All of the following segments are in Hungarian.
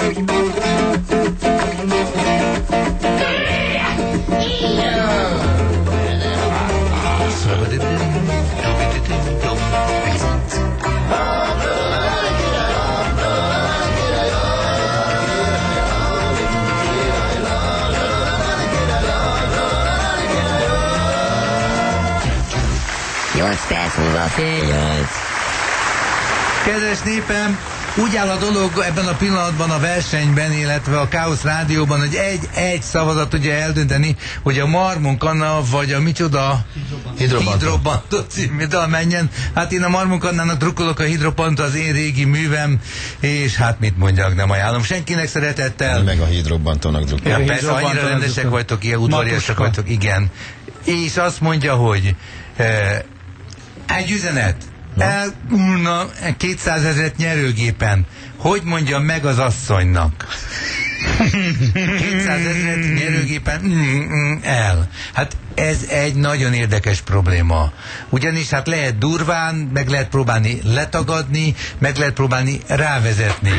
Kedves népem, úgy áll a dolog ebben a pillanatban a versenyben, illetve a Káosz Rádióban, hogy egy szavazat ugye eldönteni, hogy a Marmon Kanna vagy a micsoda Hidrobanto című dal menjen. Hát én a Marmon Kannának drukkolok, a Hidrobanto az én régi művem, és hát mit mondjak, nem ajánlom senkinek, szeretettel. Meg a Hidrobantónak drukkolok. Ja, persze, annyira rendesek vagytok, ilyen udvariasak vagytok, igen. És azt mondja, hogy egy üzenet. Elgulna 200 000 nyerőgépen. Hogy mondjam meg az asszonynak? 200 000 nyerőgépen el. Hát ez egy nagyon érdekes probléma. Ugyanis hát lehet durván, meg lehet próbálni letagadni, meg lehet próbálni rávezetni.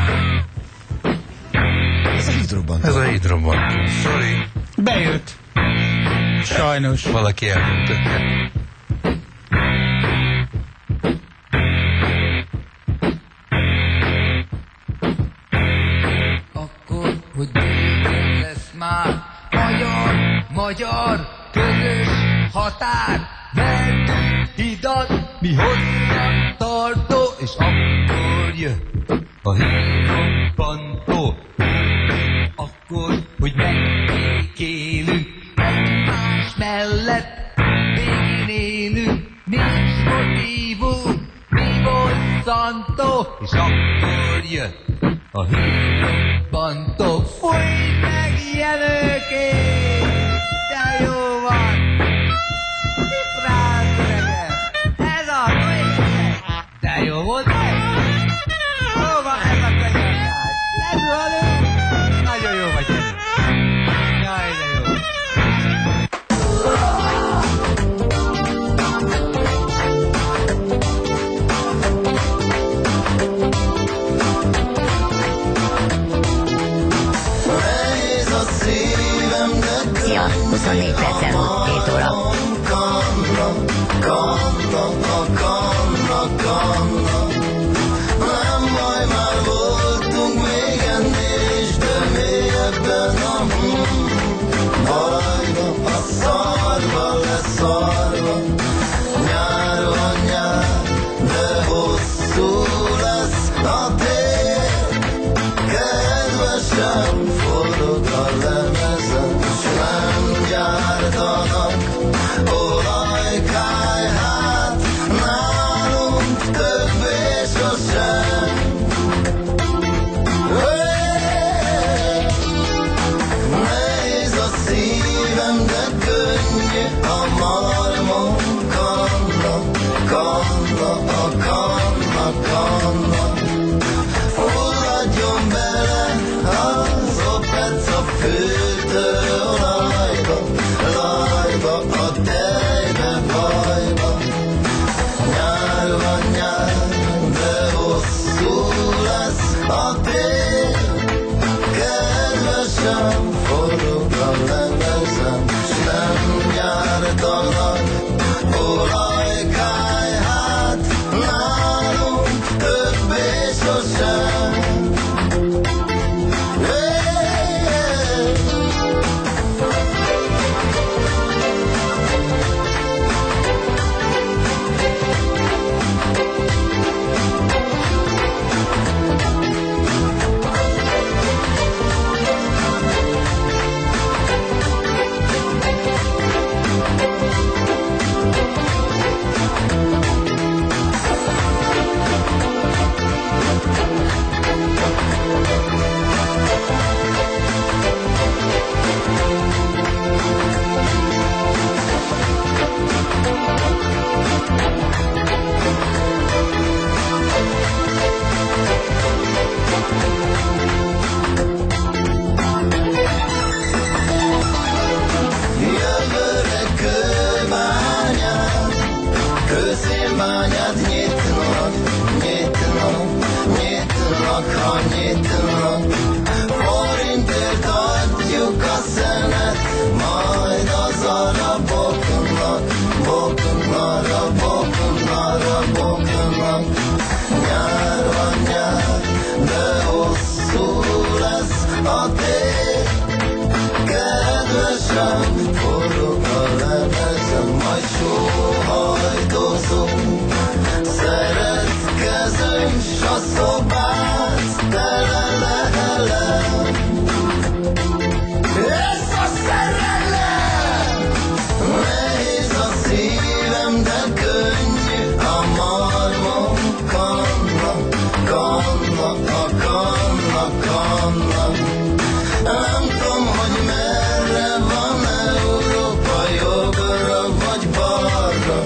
Ez a Hidrobanto. Ez a Hidrobanto. Sorry. Bejött. Sajnos. Valaki elmondta. Hogy lesz már magyar közös határ, mentünk hidat, mi hosszan tartó, és akkor jött a Hidrobanto. Akkor, hogy megbékélünk, egymás mellett végén élünk, nincs motívum, mi bosszantó, és akkor jött a Hidrobanto. Fújj meg, Jenőké! De jó van! Rád, öregem! Ez a fújj! De jó volt ez! Jó van ez a könyvtár! Lezuhanunk! Nagyon jó vagy, Jenő! Jaj, de jó! Szia, 24 perc elmúlt 7 óra. Nem baj, már voltunk még ennél is, de mélyebben a bajba, a szarba leszarva. Nyár van nyár, de hosszú lesz a tél. Kedvesem forog a lemezen, s nem gyártanak olajkáj, hát nálunk többé sosem. Nehéz a szívem, de könnyű a Marmon Kanna, kanna, a kanna. Fulladjon bele az opeca fűtőolajba, lajba, a tejbe, bajba. Nyár van nyár, de hosszú lesz a tél. Kedvesem, forog a lemezem, s nem gyártanak olajkáj, hát nálunk többé sosem. Jövőre kőbányát, középbányát nyitnak, annyitnak, forintért adjuk a szenet, majd az araboknak, boknara, boknara, boknak. Nyár van nyár, de hosszú lesz a tél, kedvesem, forog a lemezem, majd sóhajtozunk, szeretkezünk, s a szobát tele lehelem. Ez a szerelem, nehéz a szívem, de könnyű a marmom, kanna, kanna, a kanna, kanna. Nem tudom, hogy merre van Európa, jobbra vagy balra,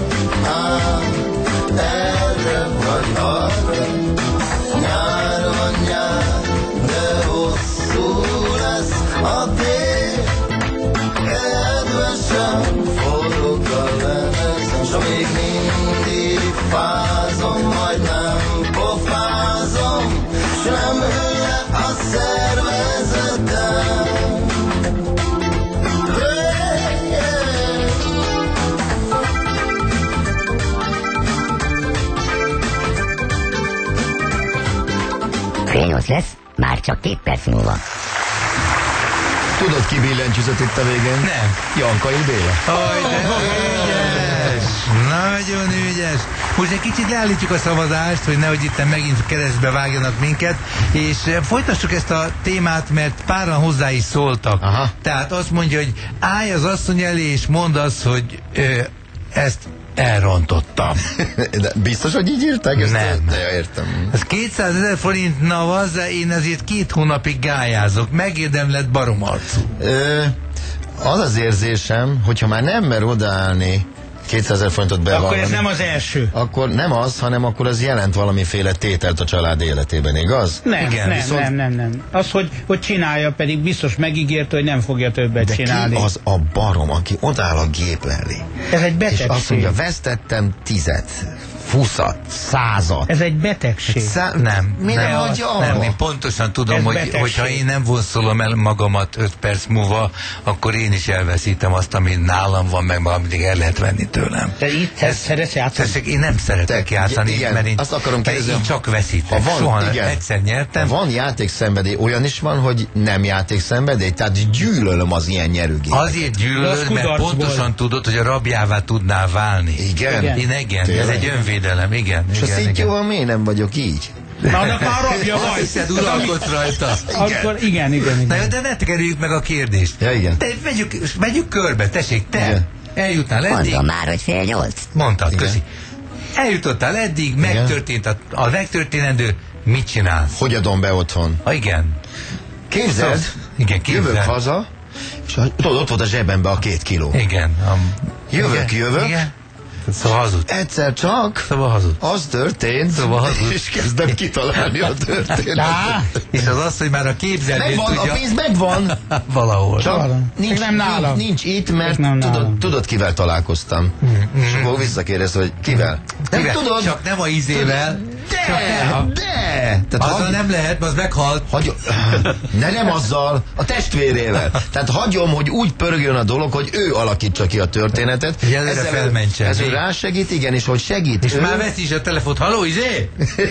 erre vagy arra. Nyár van nyár, de hosszú lesz a tél, kedvesem, forog a lemezem, s még mindig fázom, majd nem pofázom, s nem hűl le a szervezetem. Fél 8 lesz, már csak 2 perc múlva. Tudod, ki billentyűzött itt a végén? Nem. Jankai Béla. Aj, de ügyes! Nagyon ügyes! Most egy kicsit leállítjuk a szavazást, hogy nehogy itt megint keresztbe vágjanak minket, és folytassuk ezt a témát, mert páran hozzá is szóltak. Aha. Tehát azt mondja, hogy állj az asszony elé, és mondd azt, hogy ezt elrontottam. De biztos, hogy így írták ezt? Nem. De értem. Ez 200 000 forint navaz, én ezért 2 hónapig gályázok. Megérdemlett baromarcú. Az az érzésem, hogyha már nem mer odaállni 200 000 forintot bevallani. Akkor ez nem az első. Akkor nem az, hanem akkor az jelent valamiféle tételt a család életében, igaz? Nem, Igen, nem, viszont- nem. Az, hogy csinálja, pedig biztos megígérte, hogy nem fogja többet De csinálni. ki az a barom, aki odáll a gép elé? Ez egy És betegség. azt mondja, vesztettem 10-et, 20-at, 100-at. Ez egy betegség. Nem. Mire nem, hagyja arra? nem, én pontosan tudom, Ez hogy betegség. hogyha én nem vonszolom el magamat 5 perc múlva, akkor én is elveszítem azt, ami nálam van, meg amit el lehet venni tőlem. Te itt szeretsz játszani? Tessék, én nem szeretek játszani, igen, mert én, azt akarom kérdezni, én csak veszítek. ha van, Soha igen. egyszer nyertem. Van játékszenvedély, olyan is van, hogy nem játékszenvedély, tehát gyűlölöm az ilyen nyerőgépeket. Azért Az gyűlölöd, mert kudarcból. pontosan tudod, hogy a rabjává tudnál válni. Igen? Igen. Igen, ez Tényleg? egy önvédelem, igen. És a igen, szintjóval miért nem vagyok így? Na, annak már rabja Azt vagy. hiszed, uralkodsz rajta. Akkor igen. Na jó, de ne tekerüljük meg a kérdést. Ja, igen. Te, vegyük körbe, tessék, te Igen. eljuttál eddig. Mondom már, hogy fél 8. Mondtad, Igen. köszi. Eljutottál eddig, megtörtént a megtörténendő, mit csinálsz? Hogy adom be otthon? Igen. Képzeld, Igen, képzeld. jövök haza, és tudod, ott volt a zsebemben a 2 kiló. Igen. Jövök. Igen. Szóval hazud. Egyszer csak Szóval hazud. az történt, Szóval hazud. és kezdem kitalálni a történetet. És az az, hogy már a képzelés Megvan, a tudja. pénz megvan. Valahol. Csak Még nem nálam. nincs itt, mert Nem nálam. tudod, kivel találkoztam. És akkor visszakérdez, hogy kivel. Nem Kivel? tudod. Csak nem a izével. De. Tehát Azzal nem lehet, az meghalt. nem azzal, a testvérével. Tehát hagyom, hogy úgy pörögjön a dolog, hogy ő alakítsa ki a történetet. Hogy előre felmentsen. Ez ő rásegít, igen, és hogy segít. És ő, már veszi is a telefont. Halló, izé?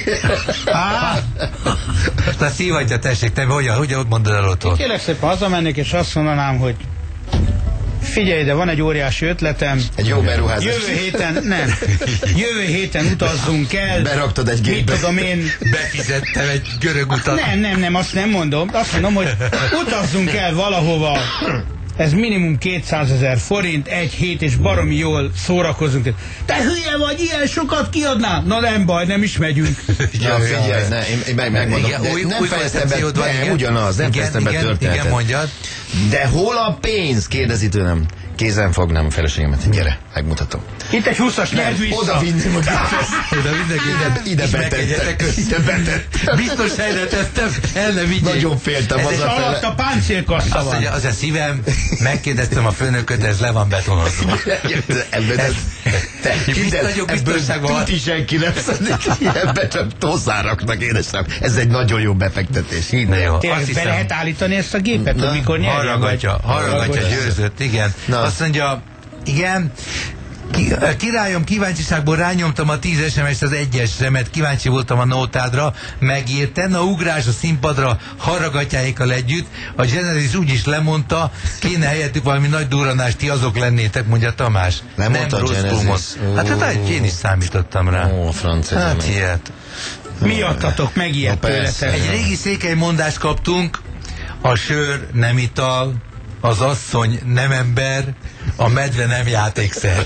Na szívadja, tessék, te hogyan mondod el otthon? Kérlek szépen hazamennék, és azt mondanám, hogy figyelj ide, van egy óriási ötletem. Egy jó beruházás. Jövő héten utazzunk el. Beraktad egy Mit gépbe. tudom én. Befizettem egy görög utat. Nem, azt nem mondom. Azt mondom, hogy utazzunk el valahova. Ez minimum 200 000 forint, 1 hét, és baromi jól szórakozunk. Te hülye vagy, ilyen sokat kiadnál? Na nem baj, nem is megyünk. Ja, figyelj, ne, én megmondom. Igen, Nem fejeztem be, koncepciód van, nem, igen. ugyanaz, nem fejeztem be történetet. Igen, mondjad. De hol a pénz? Kérdezi tőlem. Kézen fognám a feleségemet. Gyere. Megmutatom. Itt egy 20-as, nyerd vissza. Oda vinném a gépet. Oda mindenki Ide betettek. Ide betettem. Biztos helyre tettem, el ne vigyék. Nagyon féltem És hazafele. alatt a páncélkassa Azt van. mondja, az a szívem, megkérdeztem a főnököt, ez le van betonozva. Nagyobb biztonságban van. Tuti senki nem szedik. Ebbe csak toszáraknak, édesem. Ez egy nagyon jó befektetés. Hidd Na jó, Tényleg azt be lehet hiszem, állítani ezt a gépet, hogy mikor nyerjen? harragatja Győzött, igen. Na. Azt mondja, igen, királyom, kíváncsiságból rányomtam a 10 SMS-t az egyesre, mert kíváncsi voltam a nótádra, megírten, a ugrás a színpadra harragatjáikkal együtt, a Genesis úgyis lemondta, kéne helyettük valami nagy durranást, ti azok lennétek, mondja Tamás. Lemondta nem a Genesis. rosszul mond. Hát én is számítottam rá. Ó, a francia Hát zene. ilyet. Miattatok megijedt Na, persze. tőletek. Egy régi székely mondást kaptunk, a sör nem ital, az asszony nem ember, a medve nem játékszer.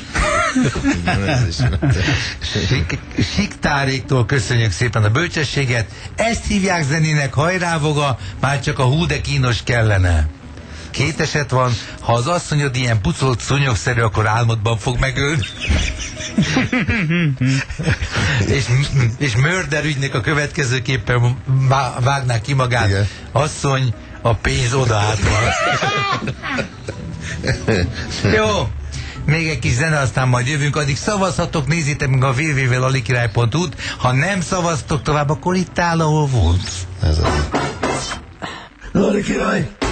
Siktáréktól köszönjük szépen a bölcsességet. Ezt hívják zenének, hajrávoga, már csak a hú de kínos kellene. 2 eset van, ha az asszonyod ilyen pucolt szúnyogszerű, akkor álmodban fog megölni. és Mörder ügynek a következőképpen vágná ki magát. Igen. Asszony, a pénz oda át van. Jó. Még egy kis zene, aztán majd jövünk. Addig szavazhatok, nézzétek meg a www.lalikirály.hu-t. Ha nem szavaztok tovább, akkor itt áll, ahol volt. Ez az. Lali király!